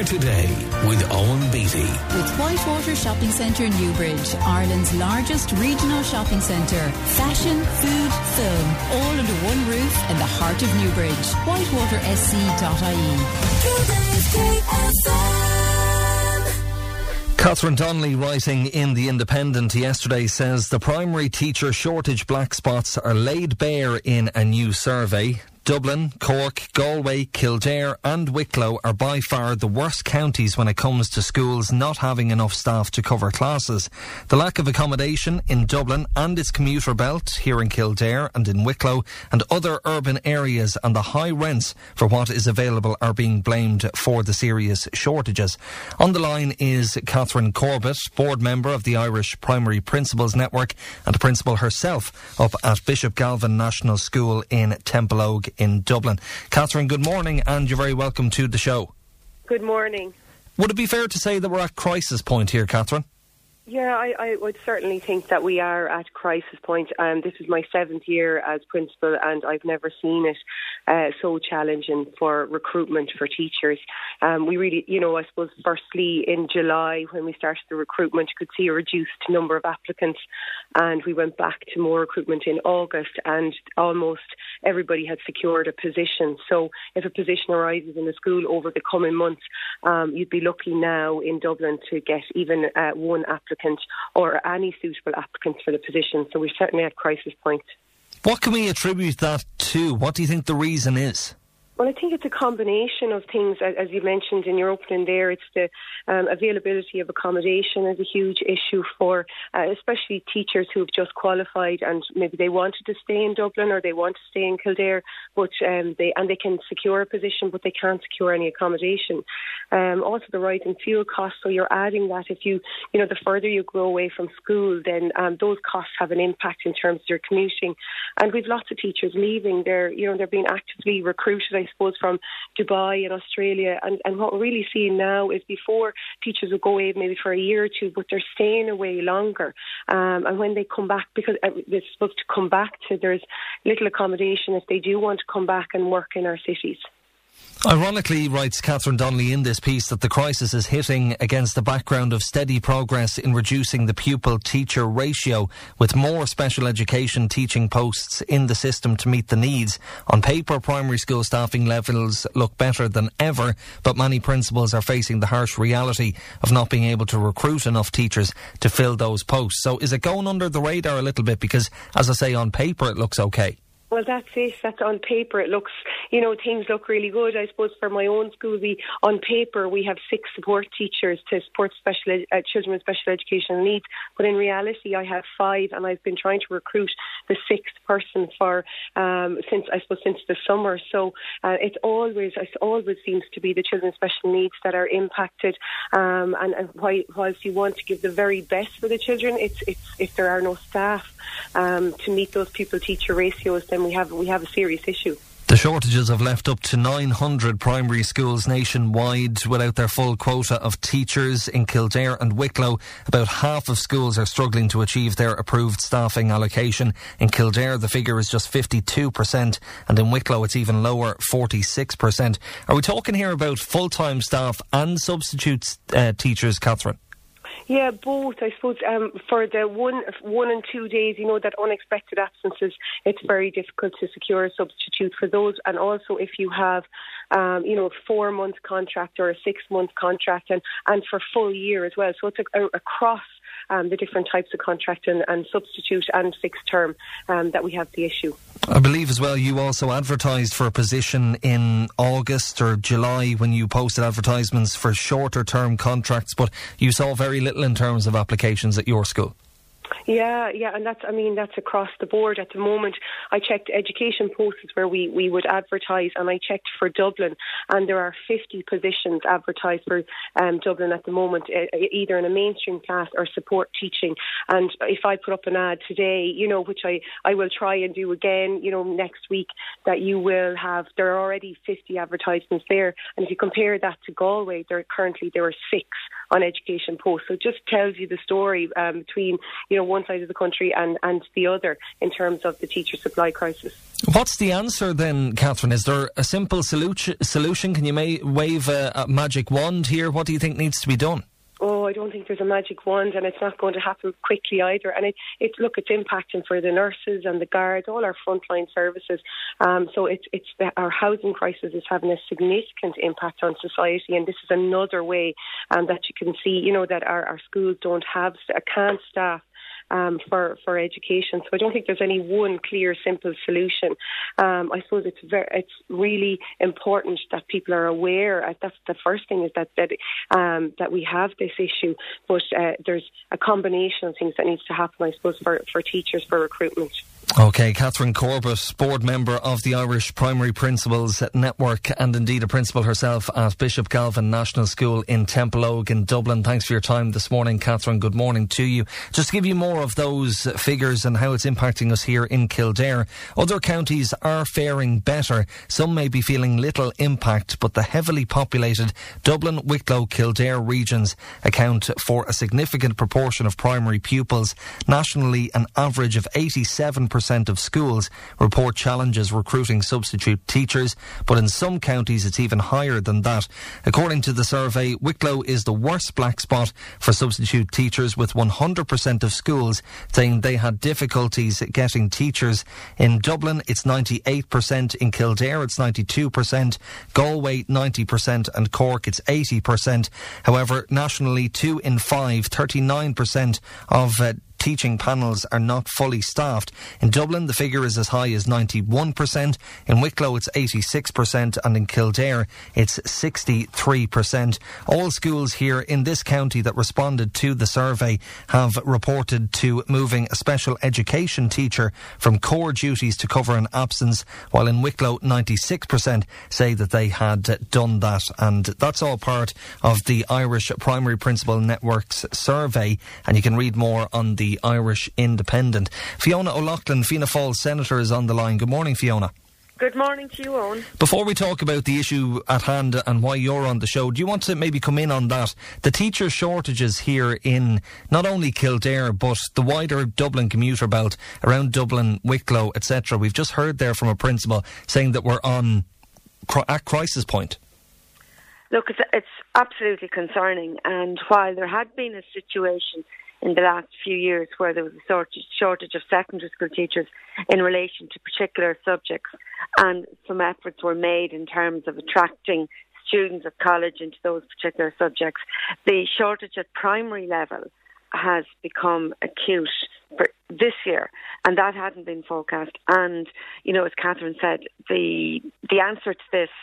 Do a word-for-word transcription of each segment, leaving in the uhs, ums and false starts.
There Today with Owen Beattie. With Whitewater Shopping Centre Newbridge, Ireland's largest regional shopping centre. Fashion, food, film, all under one roof in the heart of Newbridge. whitewater s c dot i e. Catherine Donnelly, writing in The Independent yesterday, says the primary teacher shortage black spots are laid bare in a new survey. Dublin, Cork, Galway, Kildare and Wicklow are by far the worst counties when it comes to schools not having enough staff to cover classes. The lack of accommodation in Dublin and its commuter belt here in Kildare and in Wicklow and other urban areas and the high rents for what is available are being blamed for the serious shortages. On the line is Catherine Corbett, board member of the Irish Primary Principals Network and a principal herself up at Bishop Galvin National School in Templeogue in Dublin. Catherine, good morning and you're very welcome to the show. Good morning. Would it be fair to say that we're at crisis point here, Catherine? Yeah, I, I would certainly think that we are at crisis point. Um, this is my seventh year as principal and I've never seen it uh, so challenging for recruitment for teachers. Um, we really, you know, I suppose firstly in July when we started the recruitment, you could see a reduced number of applicants and we went back to more recruitment in August and almost everybody had secured a position. So if a position arises in a school over the coming months, um, you'd be lucky now in Dublin to get even uh, one applicant or any suitable applicants for the position. So we're certainly at crisis point. What can we attribute that to? What do you think the reason is? Well, I think it's a combination of things, as you mentioned in your opening there. It's the um, availability of accommodation is a huge issue for uh, especially teachers who have just qualified and maybe they wanted to stay in Dublin or they want to stay in Kildare, but um, they and they can secure a position, but they can't secure any accommodation. Um, also, the rise in fuel costs. So you're adding that if you, you know, the further you grow away from school, then um, those costs have an impact in terms of your commuting. And we've lots of teachers leaving. They're, you know, they're being actively recruited, I suppose, from Dubai and Australia. And, and what we're really seeing now is before teachers will go away maybe for a year or two, but they're staying away longer. Um, and when they come back, because they're supposed to come back to, there's little accommodation if they do want to come back and work in our cities. Ironically, writes Catherine Donnelly in this piece, that the crisis is hitting against the background of steady progress in reducing the pupil-teacher ratio, with more special education teaching posts in the system to meet the needs. On paper, primary school staffing levels look better than ever, but many principals are facing the harsh reality of not being able to recruit enough teachers to fill those posts. So is it going under the radar a little bit? Because, as I say, on paper it looks okay. Well, that's it. That's on paper. It looks, you know, things look really good. I suppose for my own school, we on paper we have six support teachers to support special ed- uh, children with special educational needs. But in reality, I have five, and I've been trying to recruit the sixth person for um, since I suppose since the summer. So uh, it's always it always seems to be the children with special needs that are impacted. Um, and and why, whilst you want to give the very best for the children, it's it's if there are no staff um, to meet those pupil-teacher ratios, then we have we have a serious issue. The shortages have left up to nine hundred primary schools nationwide without their full quota of teachers. In Kildare and Wicklow, about half of schools are struggling to achieve their approved staffing allocation. In Kildare, the figure is just fifty-two percent, and in Wicklow it's even lower, forty-six percent. Are we talking here about full-time staff and substitute uh, teachers, Catherine? Yeah, both. I suppose um, for the one, one and two days, you know, that unexpected absences, it's very difficult to secure a substitute for those. And also, if you have, um, you know, a four-month contract or a six-month contract, and, and for full year as well. So it's a, a, across um, the different types of contract and, and substitute and fixed term um, that we have the issue. I believe as well you also advertised for a position in August or July when you posted advertisements for shorter term contracts, but you saw very little in terms of applications at your school. Yeah, yeah, and that's, I mean, that's across the board at the moment. I checked education posts where we, we would advertise, and I checked for Dublin, and there are fifty positions advertised for um, Dublin at the moment, either in a mainstream class or support teaching. And if I put up an ad today, you know, which I, I will try and do again, you know, next week, that you will have, there are already fifty advertisements there. And if you compare that to Galway, there currently there are six on education posts. So it just tells you the story um, between, you know, one one side of the country and, and the other in terms of the teacher supply crisis. What's the answer then, Catherine? Is there a simple solu- solution? Can you may- wave a, a magic wand here? What do you think needs to be done? Oh, I don't think there's a magic wand, and it's not going to happen quickly either. And it, it look, it's impacting for the nurses and the guards, all our frontline services. Um, so it's it's the, our housing crisis is having a significant impact on society, and this is another way um, that you can see, you know, that our, our schools don't have, can't staff Um, for, for education. So I don't think there's any one clear, simple solution. Um, I suppose it's very, it's really important that people are aware. Uh, that's the first thing, is that that um, that we have this issue. But uh, there's a combination of things that needs to happen, I suppose, for, for teachers, for recruitment. OK, Catherine Corbett, board member of the Irish Primary Principals Network, and indeed a principal herself at Bishop Galvin National School in Templeogue in Dublin. Thanks for your time this morning, Catherine. Good morning to you. Just to give you more of those figures and how it's impacting us here in Kildare, other counties are faring better. Some may be feeling little impact, but the heavily populated Dublin, Wicklow, Kildare regions account for a significant proportion of primary pupils. Nationally, an average of eighty-seven percent of schools report challenges recruiting substitute teachers, but in some counties it's even higher than that. According to the survey, Wicklow is the worst black spot for substitute teachers, with one hundred percent of schools saying they had difficulties getting teachers. In Dublin it's ninety-eight percent, in Kildare it's ninety-two percent, Galway ninety percent, and Cork it's eighty percent. However, nationally, two in five, thirty-nine percent of uh, teaching panels are not fully staffed. In Dublin, the figure is as high as ninety-one percent. In Wicklow, it's eighty-six percent, and in Kildare, it's sixty-three percent. All schools here in this county that responded to the survey have reported to moving a special education teacher from core duties to cover an absence, while in Wicklow, ninety-six percent say that they had done that. And that's all part of the Irish Primary Principal Network's survey, and you can read more on the Irish Independent. Fiona O'Loughlin, Fianna Fáil Senator, is on the line. Good morning, Fiona. Good morning to you, Owen. Before we talk about the issue at hand and why you're on the show, do you want to maybe come in on that? The teacher shortages here in not only Kildare but the wider Dublin commuter belt, around Dublin, Wicklow, et cetera. We've just heard there from a principal saying that we're on at crisis point. Look, it's, it's absolutely concerning, and while there had been a situation in the last few years where there was a sort of shortage of secondary school teachers in relation to particular subjects, and some efforts were made in terms of attracting students at college into those particular subjects, the shortage at primary level has become acute for this year, and that hadn't been forecast. And, you know, as Catherine said, the the answer to this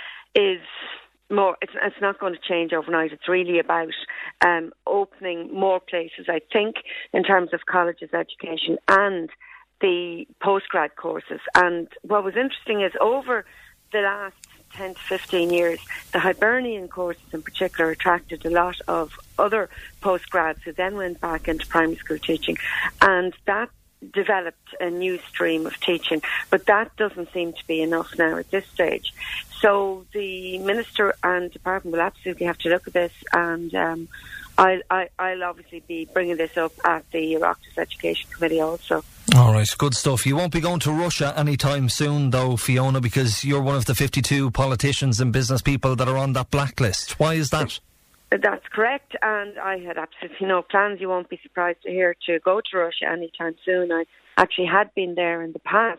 is more, it's, it's not going to change overnight. It's really about um, opening more places, I think, in terms of colleges education and the postgrad courses. And what was interesting is over the last ten to fifteen years, the Hibernian courses in particular attracted a lot of other postgrads who then went back into primary school teaching, and that developed a new stream of teaching. But that doesn't seem to be enough now at this stage. So the Minister and Department will absolutely have to look at this, and um, I'll, I, I'll obviously be bringing this up at the Oireachtas Education Committee also. All right, good stuff. You won't be going to Russia anytime soon, though, Fiona, because you're one of the fifty-two politicians and business people that are on that blacklist. Why is that? That's correct, and I had absolutely no plans. You won't be surprised to hear to go to Russia anytime soon. I actually had been there in the past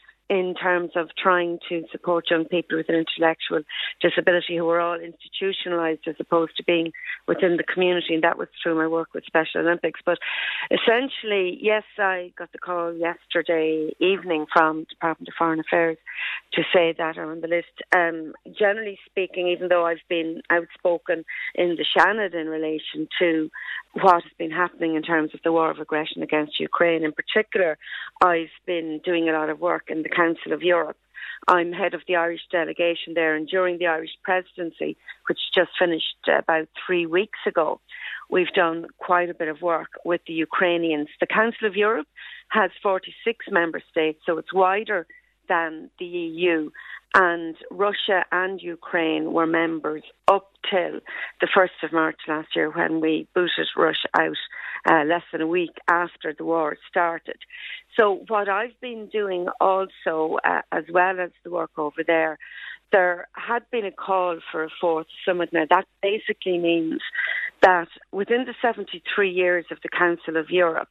in terms of trying to support young people with an intellectual disability who were all institutionalised as opposed to being within the community, and that was through my work with Special Olympics. But essentially, yes, I got the call yesterday evening from Department of Foreign Affairs to say that are on the list. Um, generally speaking, even though I've been outspoken in the Seanad in relation to what has been happening in terms of the war of aggression against Ukraine in particular, I've been doing a lot of work in the Council of Europe. I'm head of the Irish delegation there, and during the Irish presidency, which just finished about three weeks ago, we've done quite a bit of work with the Ukrainians. The Council of Europe has forty-six member states, so it's wider than the E U, and Russia and Ukraine were members up till the first of March last year when we booted Russia out. uh, less than a week after the war started. So what I've been doing also, uh, as well as the work over there, there had been a call for a fourth summit. Now, that basically means that within the seventy-three years of the Council of Europe,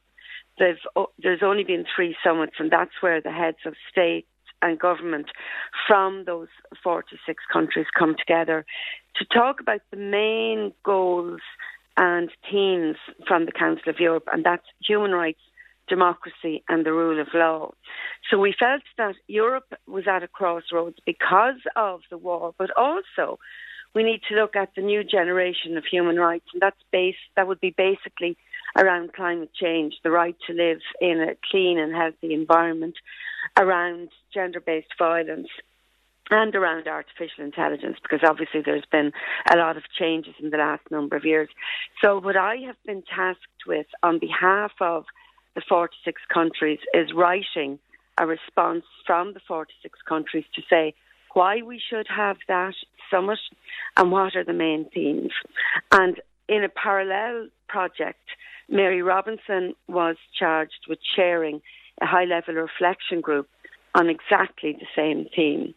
there's only been three summits, and that's where the heads of state and government from those forty-six countries come together to talk about the main goals and themes from the Council of Europe, and that's human rights, democracy and the rule of law. So we felt that Europe was at a crossroads because of the war, but also we need to look at the new generation of human rights, and that's base, that would be basically around climate change, the right to live in a clean and healthy environment, around gender-based violence, and around artificial intelligence, because obviously there's been a lot of changes in the last number of years. So what I have been tasked with on behalf of the forty-six countries is writing a response from the forty-six countries to say why we should have that summit and what are the main themes. And in a parallel project, Mary Robinson was charged with chairing a high-level reflection group on exactly the same theme.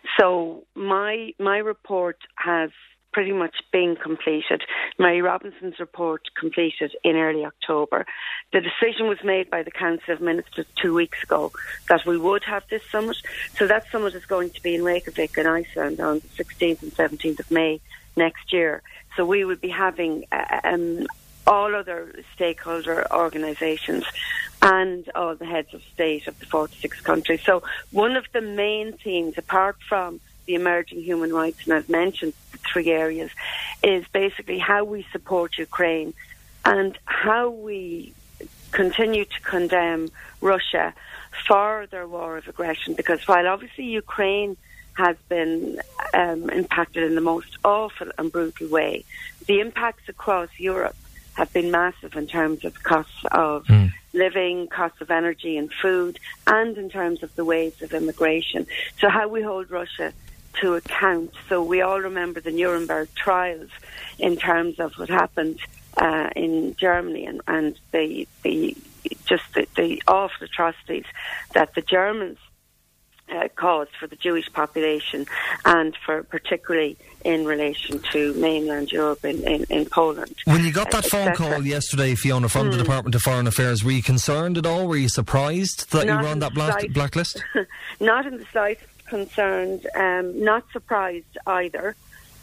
So my my report has pretty much been completed. Mary Robinson's report completed in early October. The decision was made by the Council of Ministers two weeks ago that we would have this summit. So that summit is going to be in Reykjavik in Iceland on the sixteenth and seventeenth of May next year. So we will be having uh, um, all other stakeholder organisations and all the heads of state of the forty-six countries. So one of the main themes, apart from the emerging human rights, and I've mentioned the three areas, is basically how we support Ukraine and how we continue to condemn Russia for their war of aggression. Because while obviously Ukraine has been um, impacted in the most awful and brutal way, the impacts across Europe have been massive in terms of costs of mm. living, costs of energy and food, and in terms of the waves of immigration. So how we hold Russia to account. So we all remember the Nuremberg trials in terms of what happened uh, in Germany and, and the, the just the, the awful atrocities that the Germans uh, caused for the Jewish population, and for particularly in relation to mainland Europe in, in, in Poland. When you got that uh, phone call yesterday, Fiona, from mm. the Department of Foreign Affairs, were you concerned at all? Were you surprised that Not you were on that black, slight, blacklist? Not in the slightest concerned, um, not surprised either.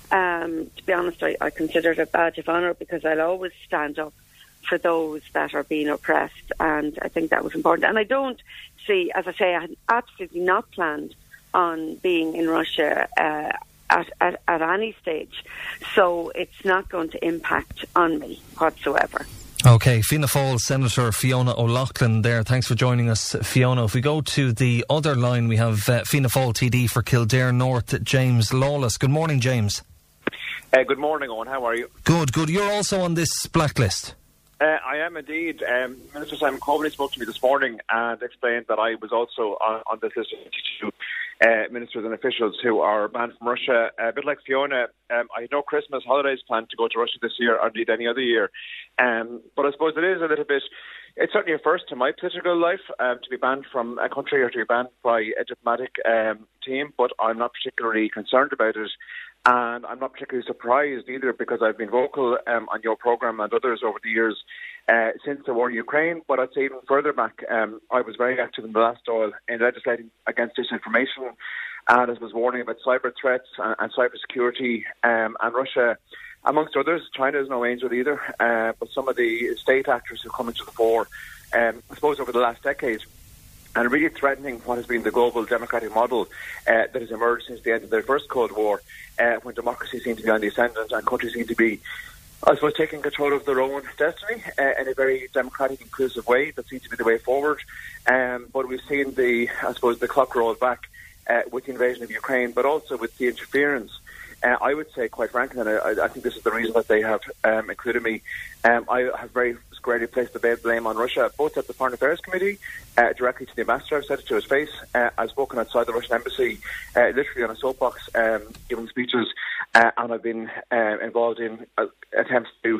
Um, to be honest, I, I consider it a badge of honour, because I'll always stand up for those that are being oppressed, and I think that was important. And I don't see, as I say, I had absolutely not planned on being in Russia uh, at, at, at any stage, so it's not going to impact on me whatsoever. OK, Fianna Fáil Senator Fiona O'Loughlin there. Thanks for joining us, Fiona. If we go to the other line, we have uh, Fianna Fáil T D for Kildare North, James Lawless. Good morning, James. Uh, good morning, Owen. How are you? Good, good. You're also on this blacklist. Uh, I am indeed. Um, Minister Simon Coveney spoke to me this morning and explained that I was also on, on this list of fifty-two uh, ministers and officials who are banned from Russia. Uh, a bit like Fiona, um, I had no Christmas holidays planned to go to Russia this year, or indeed any other year. Um, but I suppose it is a little bit, it's certainly a first to my political life um, to be banned from a country or to be banned by a diplomatic um, team, but I'm not particularly concerned about it. And I'm not particularly surprised either, because I've been vocal um, on your programme and others over the years uh, since the war in Ukraine. But I'd say even further back, um, I was very active in the last Dáil in legislating against disinformation, and as was warning about cyber threats and, and cyber security um, and Russia, amongst others. China is no angel either, uh, but some of the state actors who come into the fore, um, I suppose over the last decade, and really threatening what has been the global democratic model uh, that has emerged since the end of the First Cold War, uh, when democracy seemed to be on the ascendant and countries seemed to be, I suppose, taking control of their own destiny uh, in a very democratic, inclusive way. That seems to be the way forward. Um, but we've seen the, I suppose, the clock roll back uh, with the invasion of Ukraine, but also with the interference. Uh, I would say, quite frankly, and I, I think this is the reason that they have um, included me, um, I have very squarely placed the blame on Russia, both at the Foreign Affairs Committee, uh, directly to the ambassador. I've said it to his face. Uh, I've spoken outside the Russian embassy, uh, literally on a soapbox, um, giving speeches, uh, and I've been uh, involved in uh, attempts to,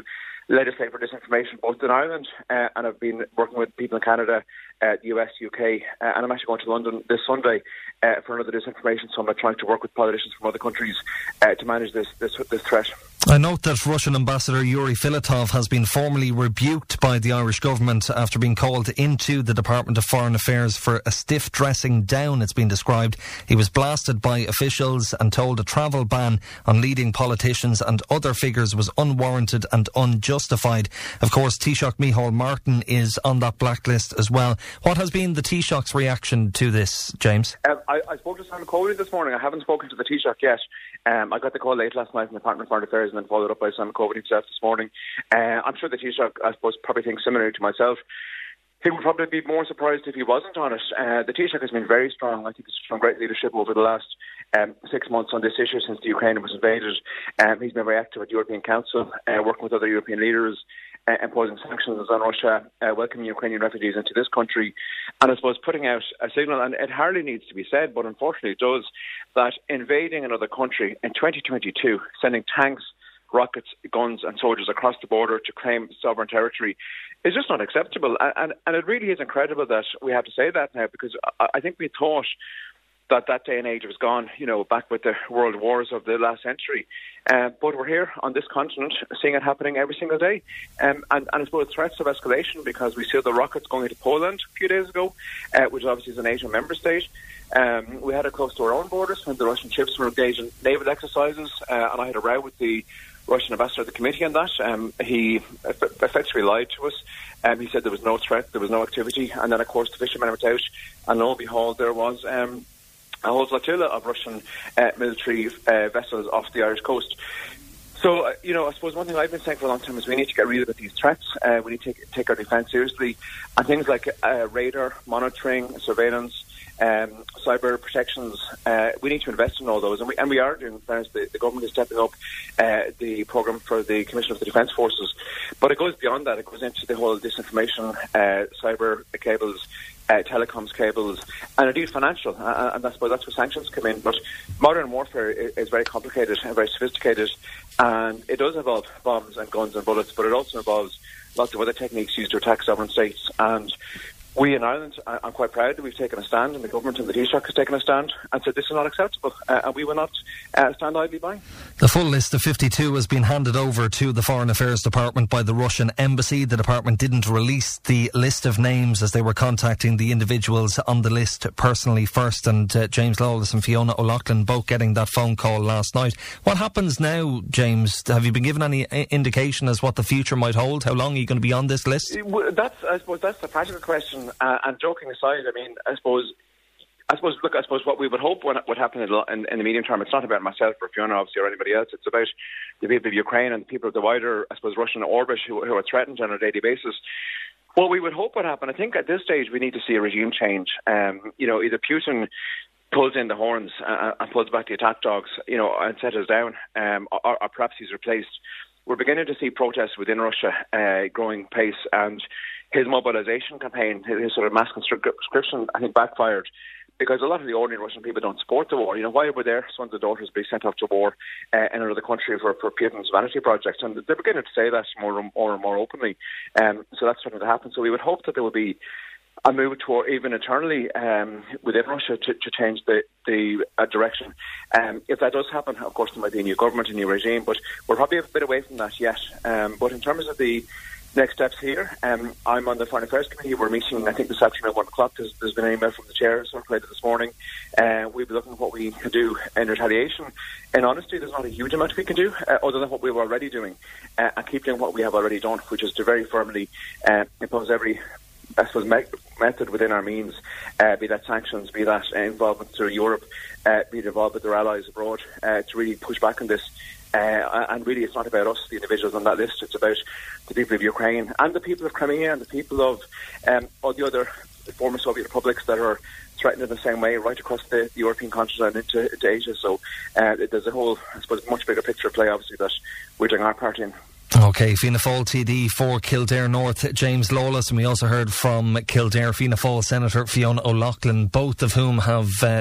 legislate for disinformation both in Ireland uh, and I've been working with people in Canada, uh, the U S, U K, uh, and I'm actually going to London this Sunday uh, for another disinformation summit, trying to work with politicians from other countries uh, to manage this, this this threat. I note that Russian Ambassador Yuri Filatov has been formally rebuked by the Irish government after being called into the Department of Foreign Affairs for a stiff dressing down, it's been described. He was blasted by officials and told a travel ban on leading politicians and other figures was unwarranted and unjustified. Of course, Taoiseach Micheál Martin is on that blacklist as well. What has been the Taoiseach's reaction to this, James? Um, I, I spoke to Simon Coveney this morning. I haven't spoken to the Taoiseach yet. Um, I got the call late last night from the Department of Foreign Affairs and then followed up by Simon Coveney himself this morning. Uh, I'm sure the Taoiseach, I suppose, probably thinks similarly to myself. He would probably be more surprised if he wasn't on it. Uh, the Taoiseach has been very strong. I think he's shown great leadership over the last um, six months on this issue since the Ukraine was invaded. Um, he's been very active at the European Council, uh, working with other European leaders, uh, imposing sanctions on Russia, uh, welcoming Ukrainian refugees into this country, and I suppose putting out a signal, and it hardly needs to be said, but unfortunately it does, that invading another country in twenty twenty-two, sending tanks, rockets, guns and soldiers across the border to claim sovereign territory is just not acceptable. And, and, and it really is incredible that we have to say that now, because I, I think we thought that that day and age was gone, you know, back with the world wars of the last century. Uh, but we're here on this continent seeing it happening every single day. Um, and, and I suppose threats of escalation, because we saw the rockets going into Poland a few days ago, uh, which obviously is a NATO member state. Um, we had it close to our own borders when the Russian ships were engaged in naval exercises, uh, and I had a row with the Russian ambassador at the committee on that. Um, he eff- effectively lied to us. Um, he said there was no threat, there was no activity, and then of course the fishermen went out, and lo and behold, there was um, a whole flotilla of Russian uh, military uh, vessels off the Irish coast. So, uh, you know, I suppose one thing I've been saying for a long time is we need to get real about these threats. Uh, we need to take, take our defence seriously. And things like uh, radar, monitoring, surveillance, um, cyber protections, uh, we need to invest in all those. And we, and we are doing, in fairness, the, the government is stepping up uh, the programme for the Commission of the Defence Forces. But it goes beyond that. It goes into the whole disinformation, uh, cyber cables, Uh, telecoms cables, and indeed financial, uh, and I suppose that's where sanctions come in. But modern warfare is, is very complicated and very sophisticated, and it does involve bombs and guns and bullets, but it also involves lots of other techniques used to attack sovereign states. And we in Ireland, I, I'm quite proud that we've taken a stand, and the government and the Taoiseach has taken a stand and said this is not acceptable, uh, and we will not uh, stand idly by. The full list of fifty-two has been handed over to the Foreign Affairs Department by the Russian Embassy. The department didn't release the list of names as they were contacting the individuals on the list personally first, and uh, James Lawless and Fiona O'Loughlin both getting that phone call last night. What happens now, James? Have you been given any indication as what the future might hold? How long are you going to be on this list? That's, I suppose, that's the practical question. Uh, and joking aside, I mean, I suppose, I suppose, look, I suppose what we would hope would happen in, in, in the medium term, it's not about myself or Fiona, obviously, or anybody else. It's about the people of Ukraine and the people of the wider, I suppose, Russian orbit who, who are threatened on a daily basis. What we would hope would happen, I think at this stage we need to see a regime change. Um, you know, either Putin pulls in the horns uh, and pulls back the attack dogs, you know, and settles down, um, or, or perhaps he's replaced. We're beginning to see protests within Russia uh, growing pace, and his mobilisation campaign, his sort of mass conscription, I think backfired, because a lot of the ordinary Russian people don't support the war. You know, why were their sons and daughters being sent off to war uh, in another country for, for Putin's vanity projects? And they're beginning to say that more and more, and more openly. Um, so that's starting to happen. So we would hope that there will be a move toward, even internally um, within Russia, to, to change the, the uh, direction. Um, if that does happen, of course, there might be a new government, a new regime, but we're probably a bit away from that yet. Um, but in terms of the next steps here, um, I'm on the Foreign Affairs Committee. We're meeting, I think, this afternoon at one o'clock. There's, there's been an email from the chair circulated this morning. Uh, we'll be looking at what we can do in retaliation. In honesty, there's not a huge amount we can do, uh, other than what we were already doing, uh, and keep doing what we have already done, which is to very firmly uh, impose every, I suppose, me- method within our means, uh, be that sanctions, be that uh, involvement through Europe, uh, be it involved with their allies abroad, uh, to really push back on this. Uh, and really, it's not about us, the individuals on that list. It's about the people of Ukraine and the people of Crimea and the people of um, all the other former Soviet republics that are threatened in the same way right across the, the European continent and into, into Asia. So uh, there's a whole, I suppose, much bigger picture at play, obviously, that we're doing our part in. OK, Fianna Fáil T D for Kildare North, James Lawless, and we also heard from Kildare Fianna Fáil Senator Fiona O'Loughlin, both of whom have Uh,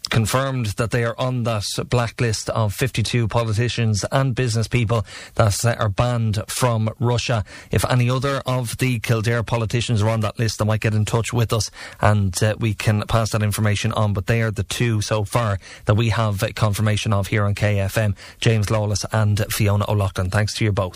confirmed that they are on that blacklist of fifty-two politicians and business people that uh, are banned from Russia. If any other of the Kildare politicians are on that list, they might get in touch with us and uh, we can pass that information on. But they are the two so far that we have uh, confirmation of here on K F M, James Lawless and Fiona O'Loughlin. Thanks to you both.